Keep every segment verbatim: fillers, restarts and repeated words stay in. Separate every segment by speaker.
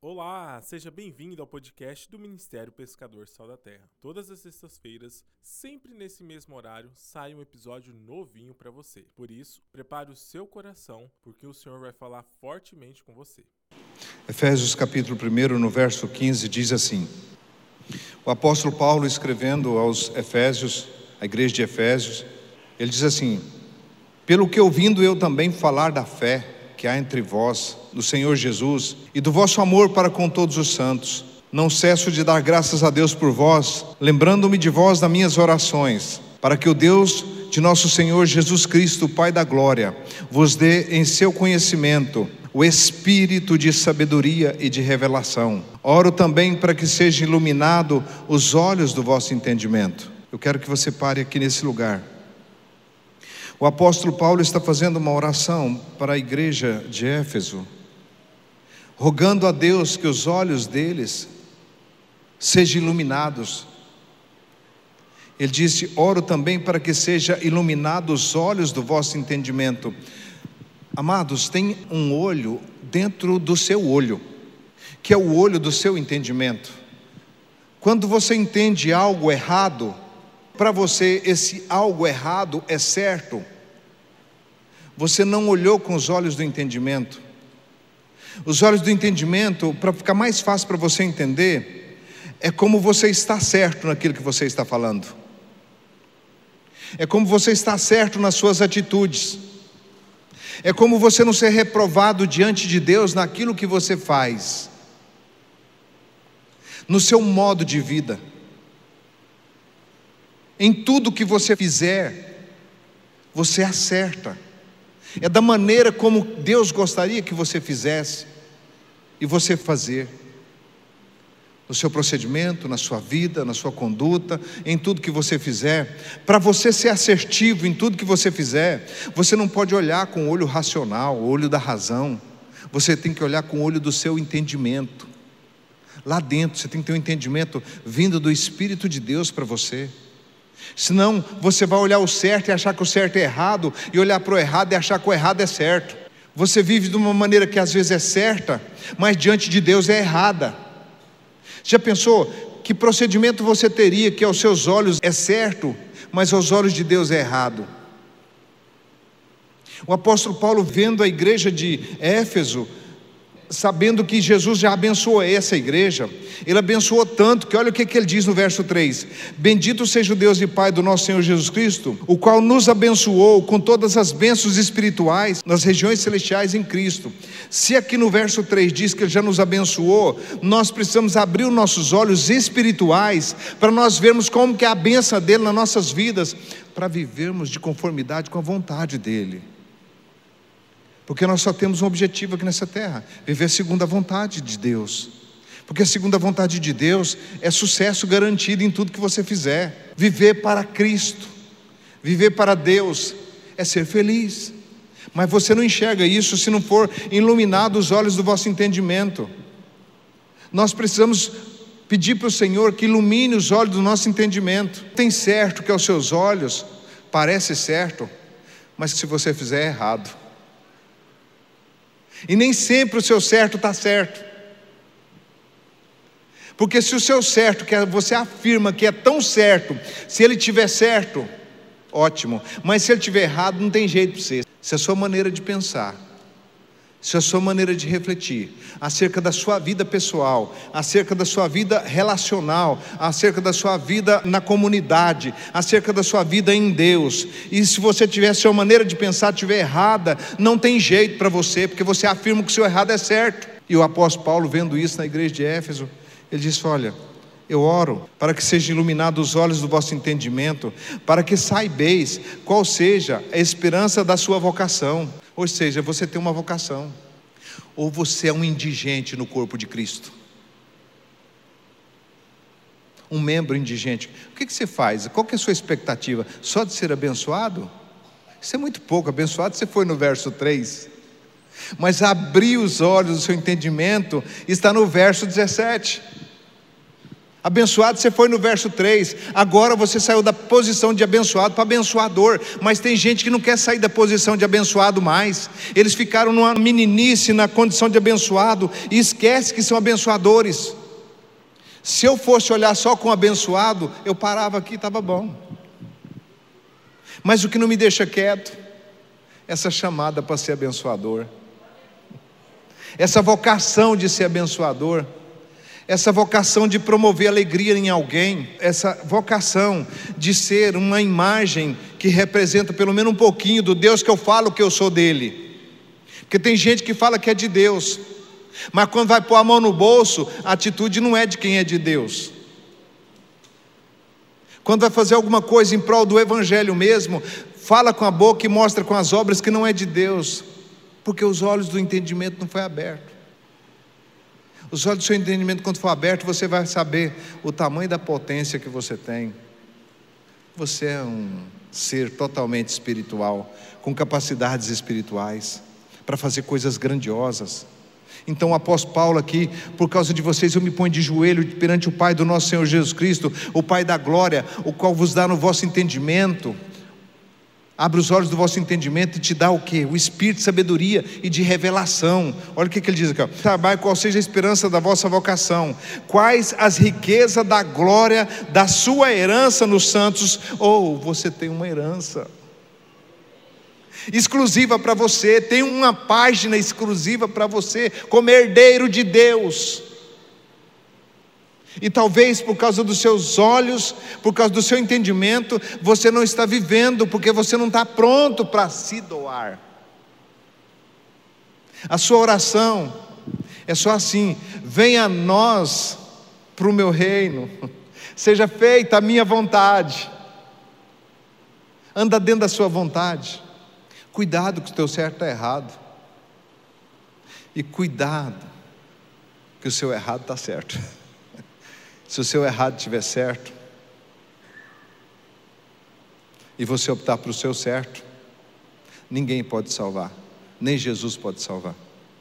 Speaker 1: Olá, seja bem-vindo ao podcast do Ministério Pescador Sal da Terra. Todas as sextas-feiras, sempre nesse mesmo horário, sai um episódio novinho para você. Por isso, prepare o seu coração, porque o Senhor vai falar fortemente com você.
Speaker 2: Efésios capítulo um, no verso quinze, diz assim: o apóstolo Paulo, escrevendo aos Efésios, a igreja de Efésios, ele diz assim: pelo que ouvindo eu também falar da fé que há entre vós, do Senhor Jesus, e do vosso amor para com todos os santos, não cesso de dar graças a Deus por vós, lembrando-me de vós nas minhas orações, para que o Deus de nosso Senhor Jesus Cristo, Pai da glória, vos dê em seu conhecimento o espírito de sabedoria e de revelação. Oro também para que sejam iluminados os olhos do vosso entendimento. Eu quero que você pare aqui nesse lugar. O apóstolo Paulo está fazendo uma oração para a igreja de Éfeso, rogando a Deus que os olhos deles sejam iluminados. Ele disse: oro também para que sejam iluminados os olhos do vosso entendimento. Amados, tem um olho dentro do seu olho, que é o olho do seu entendimento. Quando você entende algo errado, para você esse algo errado é certo, você não olhou com os olhos do entendimento. Os olhos do entendimento, para ficar mais fácil para você entender, é como você está certo naquilo que você está falando, é como você está certo nas suas atitudes, é como você não ser reprovado diante de Deus naquilo que você faz, no seu modo de vida, em tudo que você fizer, você acerta. É da maneira como Deus gostaria que você fizesse, e você fazer, no seu procedimento, na sua vida, na sua conduta, em tudo que você fizer. Para você ser assertivo em tudo que você fizer, você não pode olhar com o olho racional, o olho da razão. Você tem que olhar com o olho do seu entendimento. Lá dentro você tem que ter um entendimento vindo do Espírito de Deus para você. Senão você vai olhar o certo e achar que o certo é errado, e olhar para o errado e achar que o errado é certo. Você vive de uma maneira que às vezes é certa, mas diante de Deus é errada. Já pensou que procedimento você teria que aos seus olhos é certo, mas aos olhos de Deus é errado? O apóstolo Paulo, vendo a igreja de Éfeso, sabendo que Jesus já abençoou essa igreja, ele abençoou tanto que olha o que, que ele diz no verso três: bendito seja o Deus e Pai do nosso Senhor Jesus Cristo, o qual nos abençoou com todas as bênçãos espirituais nas regiões celestiais em Cristo. Se aqui no verso três diz que ele já nos abençoou, nós precisamos abrir os nossos olhos espirituais para nós vermos como que é a bênção dele nas nossas vidas, para vivermos de conformidade com a vontade dele. Porque nós só temos um objetivo aqui nessa terra: viver segundo a vontade de Deus. Porque segundo a vontade de Deus é sucesso garantido em tudo que você fizer. Viver para Cristo, viver para Deus, é ser feliz. Mas você não enxerga isso se não for iluminado os olhos do vosso entendimento. Nós precisamos pedir para o Senhor que ilumine os olhos do nosso entendimento. Tem certo que aos seus olhos parece certo, mas que se você fizer é errado. E nem sempre o seu certo está certo. Porque se o seu certo, que você afirma que é tão certo, se ele tiver certo, ótimo. Mas se ele tiver errado, não tem jeito para você. Se a sua maneira de pensar, se a sua maneira de refletir acerca da sua vida pessoal, acerca da sua vida relacional, acerca da sua vida na comunidade, acerca da sua vida em Deus, e se você tiver a sua maneira de pensar tiver errada, não tem jeito para você, porque você afirma que o seu errado é certo. E o apóstolo Paulo, vendo isso na igreja de Éfeso, ele disse: olha, eu oro para que sejam iluminados os olhos do vosso entendimento, para que saibeis qual seja a esperança da sua vocação. Ou seja, você tem uma vocação, ou você é um indigente no corpo de Cristo, um membro indigente. O que, que você faz? Qual que é a sua expectativa? Só de ser abençoado? Isso é muito pouco. Abençoado você foi no verso três, mas abrir os olhos do seu entendimento está no verso dezessete. Abençoado você foi no verso três, agora você saiu da posição de abençoado para abençoador. Mas tem gente que não quer sair da posição de abençoado mais. Eles ficaram numa meninice na condição de abençoado e esquece que são abençoadores. Se eu fosse olhar só com abençoado, eu parava aqui, estava bom. Mas o que não me deixa quieto, essa chamada para ser abençoador, essa vocação de ser abençoador, essa vocação de promover alegria em alguém, essa vocação de ser uma imagem que representa pelo menos um pouquinho do Deus que eu falo que eu sou dele. Porque tem gente que fala que é de Deus, mas quando vai pôr a mão no bolso, a atitude não é de quem é de Deus. Quando vai fazer alguma coisa em prol do evangelho mesmo, fala com a boca e mostra com as obras que não é de Deus, porque os olhos do entendimento não foi aberto. Os olhos do seu entendimento, quando for aberto, você vai saber o tamanho da potência que você tem. Você é um ser totalmente espiritual, com capacidades espirituais, para fazer coisas grandiosas. Então o apóstolo Paulo aqui, por causa de vocês eu me ponho de joelho perante o Pai do nosso Senhor Jesus Cristo, o Pai da glória, o qual vos dá no vosso entendimento. Abre os olhos do vosso entendimento e te dá o quê? O espírito de sabedoria e de revelação. Olha o que, que ele diz aqui, ó. Sabai qual seja a esperança da vossa vocação, quais as riquezas da glória da sua herança nos santos. Ou oh, você tem uma herança exclusiva para você, tem uma página exclusiva para você, como herdeiro de Deus. E talvez por causa dos seus olhos, por causa do seu entendimento, você não está vivendo, porque você não está pronto para se doar. A sua oração é só assim: venha a nós, para o meu reino, seja feita a minha vontade. Anda dentro da sua vontade. Cuidado que o teu certo está errado. E cuidado que o seu errado está certo. Se o seu errado estiver certo, e você optar para o seu certo, ninguém pode salvar, nem Jesus pode salvar.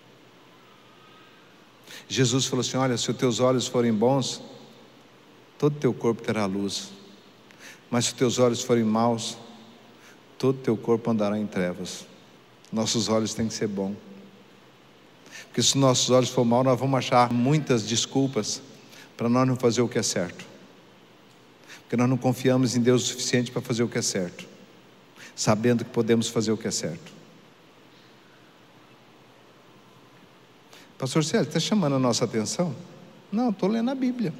Speaker 2: Jesus falou assim: olha, se os teus olhos forem bons, todo o teu corpo terá luz. Mas se os teus olhos forem maus, todo o teu corpo andará em trevas. Nossos olhos têm que ser bons. Porque se nossos olhos forem maus, nós vamos achar muitas desculpas para nós não fazer o que é certo. Porque nós não confiamos em Deus o suficiente para fazer o que é certo, sabendo que podemos fazer o que é certo. Pastor Célio, está chamando a nossa atenção? Não, estou lendo a Bíblia.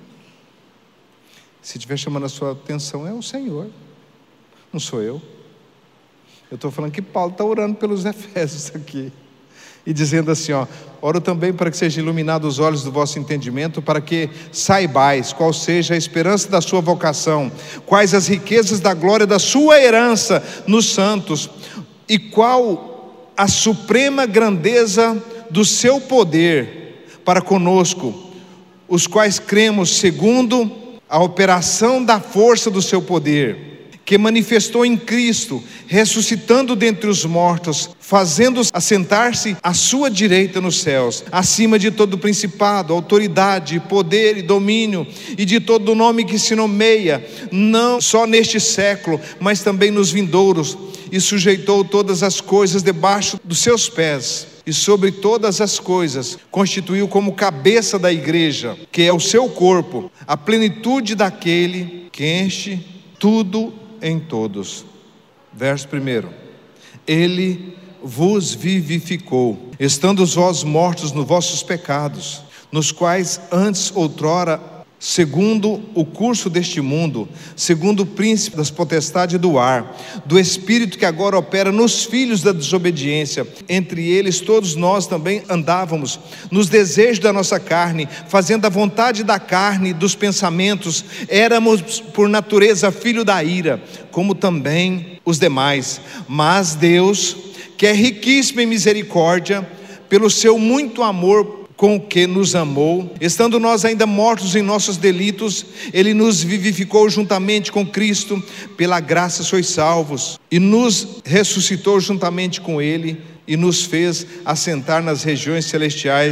Speaker 2: Se estiver chamando a sua atenção, é o Senhor, não sou eu. Eu estou falando que Paulo está orando pelos Efésios aqui, e dizendo assim, ó: oro também para que sejam iluminados os olhos do vosso entendimento, para que saibais qual seja a esperança da sua vocação, quais as riquezas da glória da sua herança nos santos, e qual a suprema grandeza do seu poder para conosco, os quais cremos segundo a operação da força do seu poder, que manifestou em Cristo, ressuscitando dentre os mortos, fazendo-os assentar-se à sua direita nos céus, acima de todo principado, autoridade, poder e domínio, e de todo nome que se nomeia, não só neste século, mas também nos vindouros, e sujeitou todas as coisas debaixo dos seus pés, e sobre todas as coisas constituiu como cabeça da igreja, que é o seu corpo, a plenitude daquele que enche tudo em todos. Verso primeiro: ele vos vivificou, estando vós mortos nos vossos pecados, nos quais antes outrora, segundo o curso deste mundo, segundo o príncipe das potestades do ar, do espírito que agora opera nos filhos da desobediência, entre eles todos nós também andávamos nos desejos da nossa carne, fazendo a vontade da carne e dos pensamentos. Éramos por natureza filho da ira, como também os demais. Mas Deus, que é riquíssimo em misericórdia, pelo seu muito amor com o que nos amou, estando nós ainda mortos em nossos delitos, ele nos vivificou juntamente com Cristo, pela graça sois salvos, e nos ressuscitou juntamente com ele, e nos fez assentar nas regiões celestiais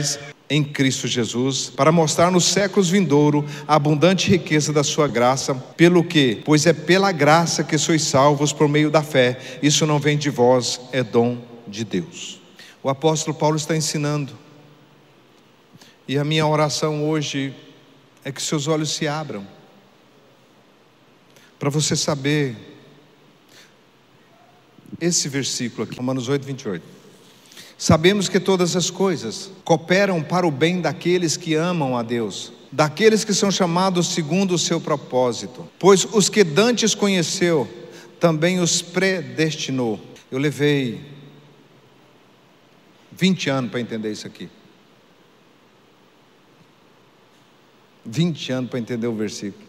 Speaker 2: em Cristo Jesus, para mostrar nos séculos vindouros a abundante riqueza da sua graça, pelo que, pois é pela graça que sois salvos por meio da fé, isso não vem de vós, é dom de Deus. O apóstolo Paulo está ensinando, e a minha oração hoje é que seus olhos se abram, para você saber esse versículo aqui, Romanos oito, vinte e oito. Sabemos que todas as coisas cooperam para o bem daqueles que amam a Deus, daqueles que são chamados segundo o seu propósito. Pois os que dantes conheceu, também os predestinou. Eu levei vinte anos para entender isso aqui. vinte anos para entender o versículo.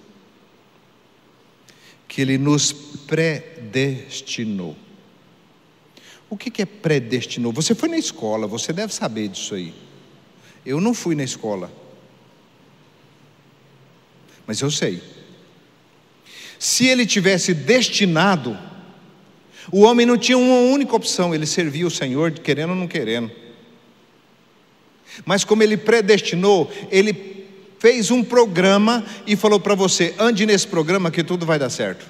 Speaker 2: Que Ele nos predestinou. O que é predestinou? Você foi na escola, você deve saber disso aí. Eu não fui na escola, mas eu sei. Se Ele tivesse destinado, o homem não tinha uma única opção, ele servia o Senhor, querendo ou não querendo. Mas como Ele predestinou, Ele fez um programa e falou para você: ande nesse programa que tudo vai dar certo.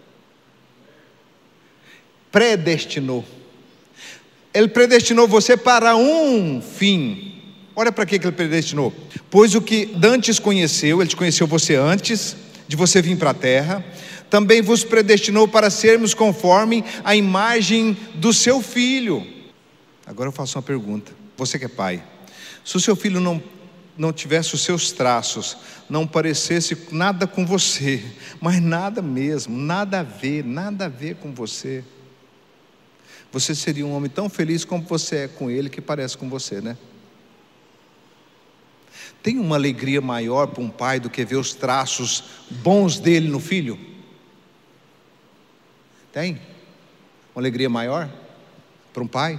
Speaker 2: Predestinou. Ele predestinou você para um fim. Olha para que Ele predestinou. Pois o que dantes conheceu, Ele te conheceu você antes de você vir para a terra, também vos predestinou para sermos conforme a imagem do seu Filho. Agora eu faço uma pergunta. Você que é pai, se o seu filho não, não tivesse os seus traços, não parecesse nada com você, mas nada mesmo, nada a ver, nada a ver com você, você seria um homem tão feliz como você é com ele, que parece com você, né? Tem uma alegria maior para um pai do que ver os traços bons dele no filho? Tem? Uma alegria maior para um pai?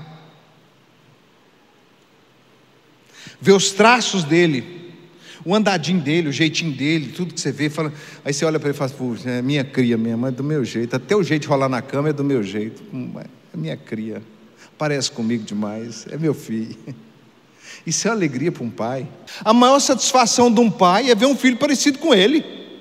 Speaker 2: Ver os traços dele, o andadinho dele, o jeitinho dele, tudo que você vê, fala, aí você olha para ele e fala: puxa, é minha cria mesmo, é do meu jeito, até o jeito de rolar na cama é do meu jeito, é minha cria, parece comigo demais, é meu filho. Isso é uma alegria para um pai. A maior satisfação de um pai é ver um filho parecido com ele,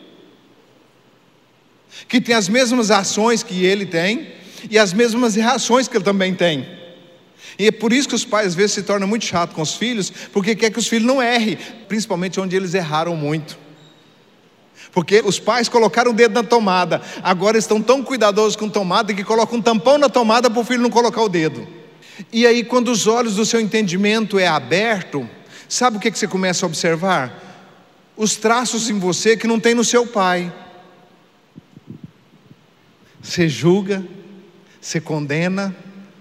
Speaker 2: que tem as mesmas ações que ele tem e as mesmas reações que ele também tem. E é por isso que os pais às vezes se tornam muito chatos com os filhos, porque quer que os filhos não errem, principalmente onde eles erraram muito. Porque os pais colocaram o dedo na tomada, agora estão tão cuidadosos com tomada que colocam um tampão na tomada para o filho não colocar o dedo. E aí, quando os olhos do seu entendimento é aberto, sabe o que você começa a observar? Os traços em você que não tem no seu pai. Você julga, você condena,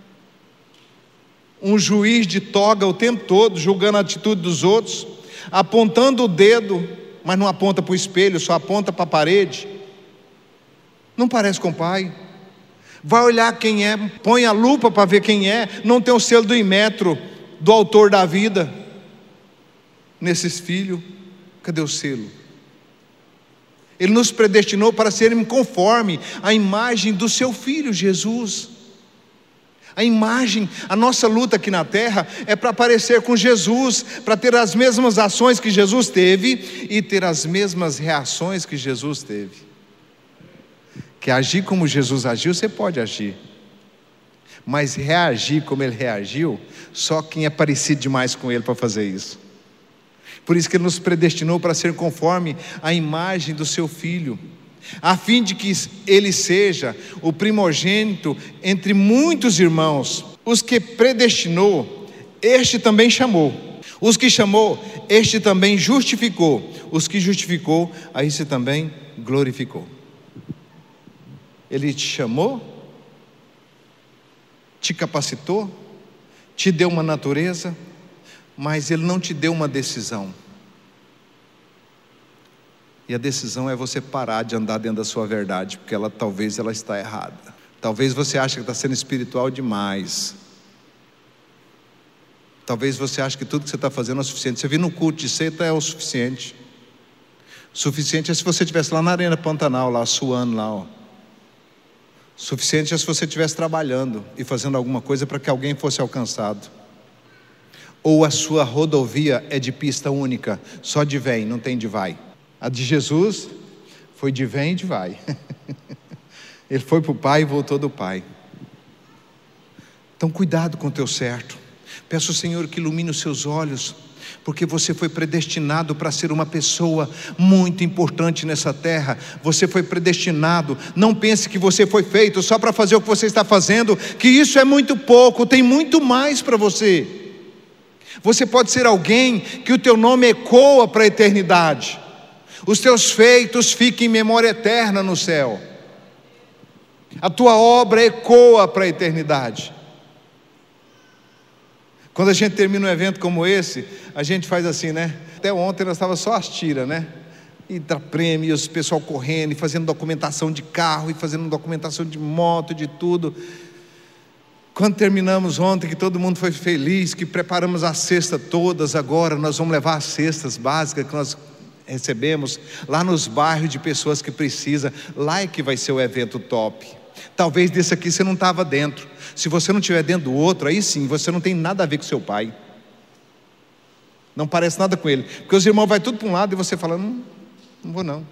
Speaker 2: um juiz de toga o tempo todo, julgando a atitude dos outros, apontando o dedo, mas não aponta para o espelho, só aponta para a parede. Não parece com o pai. Vai olhar quem é, põe a lupa para ver quem é, não tem o selo do Inmetro, do autor da vida nesses filhos. Cadê o selo? Ele nos predestinou para sermos conforme a imagem do seu Filho Jesus. A imagem, a nossa luta aqui na terra é para parecer com Jesus, para ter as mesmas ações que Jesus teve e ter as mesmas reações que Jesus teve. Que agir como Jesus agiu, você pode agir, mas reagir como Ele reagiu, só quem é parecido demais com Ele para fazer isso. Por isso que Ele nos predestinou para ser conforme a imagem do seu Filho, a fim de que Ele seja o primogênito entre muitos irmãos. Os que predestinou, este também chamou. Os que chamou, este também justificou. Os que justificou, a este também glorificou. Ele te chamou, te capacitou, te deu uma natureza, mas Ele não te deu uma decisão. E a decisão é você parar de andar dentro da sua verdade, porque ela talvez ela está errada. Talvez você ache que está sendo espiritual demais. Talvez você ache que tudo que você está fazendo é o suficiente. Você vir no culto de seita é o suficiente. O suficiente é se você estivesse lá na Arena Pantanal, lá suando lá, ó. Suficiente é se você estivesse trabalhando e fazendo alguma coisa para que alguém fosse alcançado. Ou a sua rodovia é de pista única, só de vem, não tem de vai? A de Jesus foi de vem e de vai. Ele foi para o Pai e voltou do Pai. Então cuidado com o teu certo. Peço ao Senhor que ilumine os seus olhos, porque você foi predestinado para ser uma pessoa muito importante nessa terra. Você foi predestinado. Não pense que você foi feito só para fazer o que você está fazendo, que isso é muito pouco, tem muito mais para você. Você pode ser alguém que o teu nome ecoa para a eternidade. Os teus feitos fiquem em memória eterna no céu. A tua obra ecoa para a eternidade. Quando a gente termina um evento como esse, a gente faz assim, né? Até ontem nós estávamos só as tiras, né? E dá prêmios, pessoal correndo, e fazendo documentação de carro, e fazendo documentação de moto, de tudo. Quando terminamos ontem, que todo mundo foi feliz, que preparamos a cesta todas, agora nós vamos levar as cestas básicas que nós recebemos lá nos bairros de pessoas que precisam. Lá é que vai ser o evento top. Talvez desse aqui você não estava dentro. Se você não estiver dentro do outro, aí sim, você não tem nada a ver com seu pai. Não parece nada com ele. Porque os irmãos vão tudo para um lado e você fala, não, não vou não.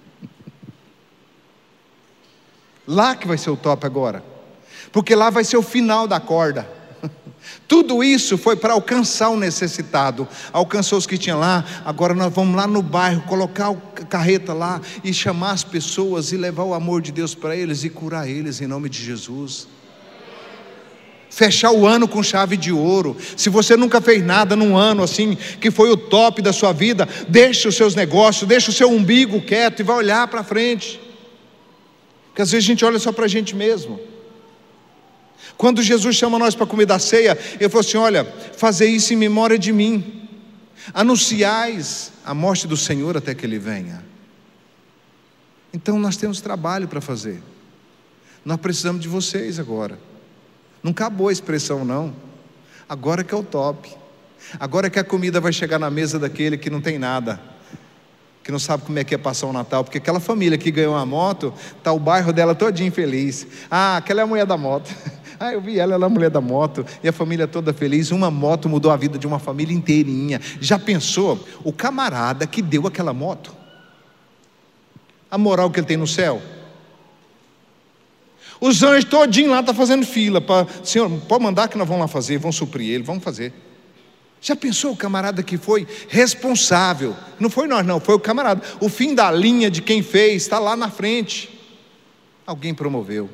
Speaker 2: Lá que vai ser o top agora. Porque lá vai ser o final da corda. Tudo isso foi para alcançar o necessitado. Alcançou os que tinham lá. Agora nós vamos lá no bairro, colocar a carreta lá e chamar as pessoas e levar o amor de Deus para eles e curar eles em nome de Jesus. Fechar o ano com chave de ouro. Se você nunca fez nada num ano assim, que foi o top da sua vida, deixa os seus negócios, deixa o seu umbigo quieto e vai olhar para frente. Porque às vezes a gente olha só para a gente mesmo. Quando Jesus chama nós para comer da ceia, Ele falou assim, olha, fazer isso em memória de mim. Anunciais a morte do Senhor até que Ele venha. Então nós temos trabalho para fazer. Nós precisamos de vocês agora. Não acabou a expressão não. Agora que é o top. Agora que a comida vai chegar na mesa daquele que não tem nada, que não sabe como é que é passar o Natal. Porque aquela família que ganhou uma moto, está o bairro dela todinho feliz. Ah, aquela é a mulher da moto. Ah, eu vi ela, ela é a mulher da moto. E a família toda feliz. Uma moto mudou a vida de uma família inteirinha. Já pensou? O camarada que deu aquela moto, a moral que ele tem no céu. Os anjos todinho lá estão tá fazendo fila para, Senhor, pode mandar que nós vamos lá fazer, vamos suprir ele, vamos fazer. Já pensou o camarada que foi responsável? Não foi nós não, foi o camarada. O fim da linha de quem fez está lá na frente. Alguém promoveu.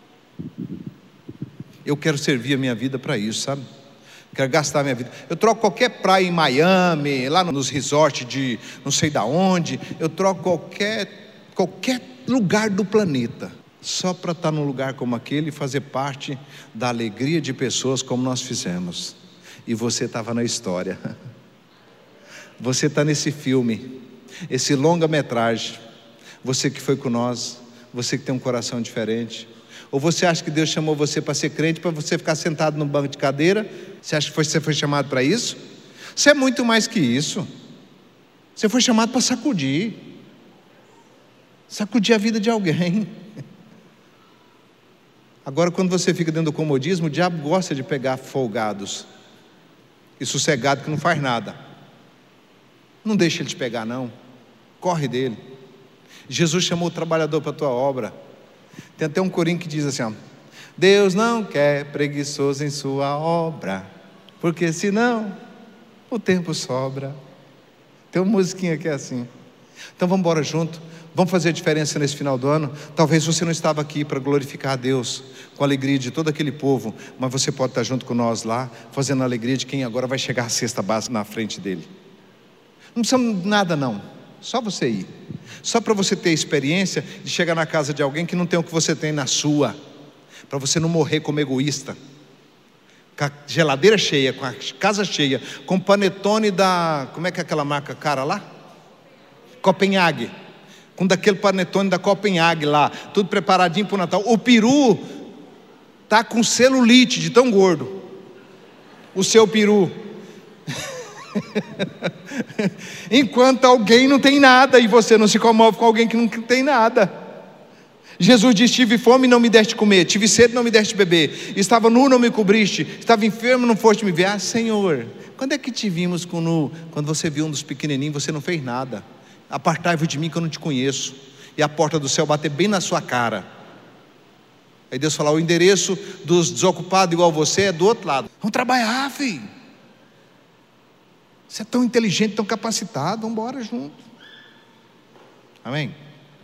Speaker 2: Eu quero servir a minha vida para isso, sabe? Quero gastar a minha vida. Eu troco qualquer praia em Miami, lá nos resorts de não sei da onde. Eu troco qualquer, qualquer lugar do planeta, só para estar num lugar como aquele e fazer parte da alegria de pessoas como nós fizemos. E você estava na história. Você está nesse filme, esse longa-metragem. Você que foi com nós, você que tem um coração diferente. Ou você acha que Deus chamou você para ser crente, para você ficar sentado no banco de cadeira? Você acha que você foi chamado para isso? Você é muito mais que isso. Você foi chamado para sacudir. Sacudir a vida de alguém. Agora, quando você fica dentro do comodismo, o diabo gosta de pegar folgados e sossegado que não faz nada. Não deixa ele te pegar não. Corre dele. Jesus chamou o trabalhador para a tua obra. Tem até um corinho que diz assim, ó, Deus não quer preguiçoso em sua obra, porque senão o tempo sobra. Tem uma musiquinha que é assim. Então vamos embora junto. Vamos fazer a diferença nesse final do ano. Talvez você não estava aqui para glorificar a Deus com a alegria de todo aquele povo, mas você pode estar junto com nós lá, fazendo a alegria de quem agora vai chegar a cesta básica na frente dele. Não precisa nada não, só você ir. Só para você ter a experiência de chegar na casa de alguém que não tem o que você tem na sua, para você não morrer como egoísta, com a geladeira cheia, com a casa cheia, com o panetone da, como é que é aquela marca cara lá? Copenhague, com daquele panetone da Copenhague lá, tudo preparadinho para o Natal. O peru está com celulite de tão gordo, o seu peru. Enquanto alguém não tem nada, e você não se comove com alguém que não tem nada. Jesus diz: tive fome e não me deste comer, tive sede e não me deste beber, estava nu e não me cobriste, estava enfermo e não foste me ver. Ah, Senhor, quando é que te vimos com nu? Quando você viu um dos pequenininhos, você não fez nada. Apartai-vos de mim que eu não te conheço. E a porta do céu bater bem na sua cara. Aí Deus fala: o endereço dos desocupados igual você é do outro lado. Vamos trabalhar, filho. Você é tão inteligente, tão capacitado, vamos embora junto. Amém?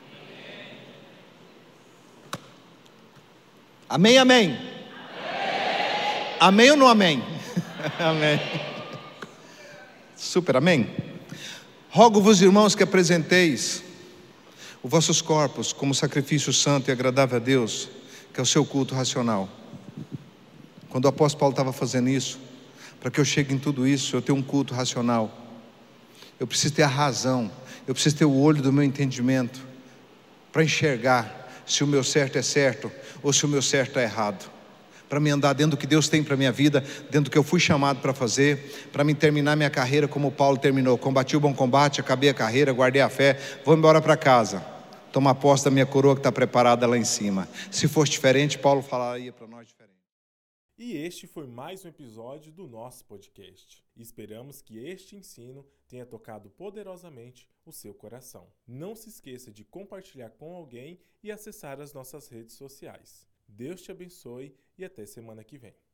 Speaker 2: Amém, amém? Amém, amém ou não amém? Amém. Super, amém? Rogo-vos, irmãos, que apresenteis os vossos corpos como sacrifício santo e agradável a Deus, que é o seu culto racional. Quando o apóstolo Paulo estava fazendo isso, para que eu chegue em tudo isso, eu tenho um culto racional. Eu preciso ter a razão, eu preciso ter o olho do meu entendimento, para enxergar se o meu certo é certo, ou se o meu certo é errado, para me andar dentro do que Deus tem para a minha vida, dentro do que eu fui chamado para fazer, para me terminar minha carreira como Paulo terminou. Combati o bom combate, acabei a carreira, guardei a fé, vou embora para casa, tomar posse da minha coroa que está preparada lá em cima. Se fosse diferente, Paulo falaria para nós diferente.
Speaker 1: E este foi mais um episódio do nosso podcast. Esperamos que este ensino tenha tocado poderosamente o seu coração. Não se esqueça de compartilhar com alguém e acessar as nossas redes sociais. Deus te abençoe e até semana que vem.